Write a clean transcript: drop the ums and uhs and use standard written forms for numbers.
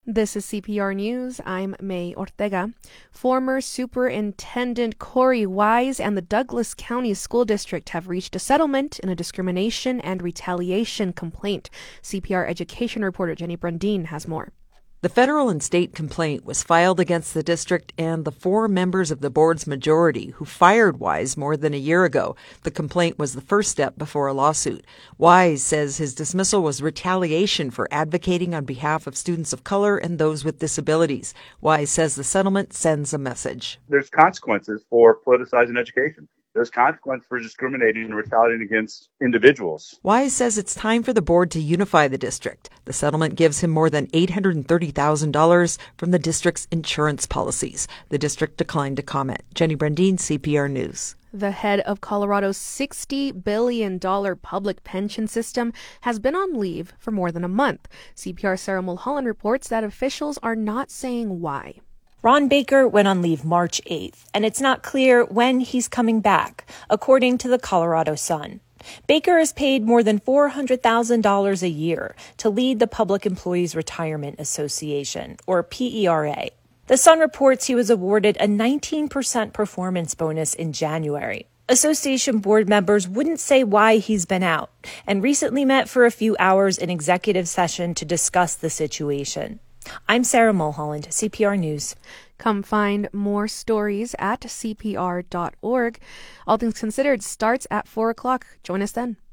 This is CPR News. I'm May Ortega. Former Superintendent Corey Wise and the Douglas County School District have reached a settlement in a discrimination and retaliation complaint. CPR education reporter Jenny Brundin has more. The federal and state complaint was filed against the district and the 4 members of the board's majority who fired Wise more than a year ago. The complaint was the first step before a lawsuit. Wise says his dismissal was retaliation for advocating on behalf of students of color and those with disabilities. Wise says the settlement sends a message. There's consequences for politicizing education. There's consequence for discriminating and retaliating against individuals. Wise says it's time for the board to unify the district. The settlement gives him more than $830,000 from the district's insurance policies. The district declined to comment. Jenny Brundin, CPR News. The head of Colorado's $60 billion public pension system has been on leave for more than a month. CPR Sarah Mulholland reports that officials are not saying why. Ron Baker went on leave March 8th, and it's not clear when he's coming back, according to the Colorado Sun. Baker is paid more than $400,000 a year to lead the Public Employees Retirement Association, or PERA. The Sun reports he was awarded a 19% performance bonus in January. Association board members wouldn't say why he's been out, and recently met for a few hours in executive session to discuss the situation. I'm Sarah Mulholland, CPR News. Come find more stories at cpr.org. All Things Considered starts at 4 o'clock. Join us then.